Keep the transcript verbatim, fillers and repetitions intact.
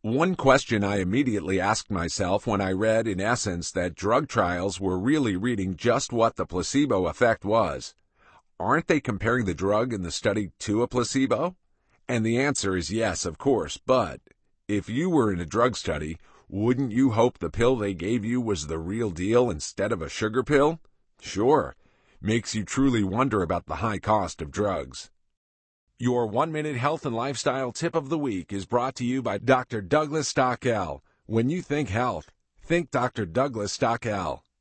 One question I immediately asked myself when I read, in essence, that drug trials were really reading just what the placebo effect was: aren't they comparing the drug in the study to a placebo? And the answer is yes, of course, but if you were in a drug study, wouldn't you hope the pill they gave you was the real deal instead of a sugar pill? Sure. Makes you truly wonder about the high cost of drugs. Your one-minute health and lifestyle tip of the week is brought to you by Doctor Douglas Stockel. When you think health, think Doctor Douglas Stockel.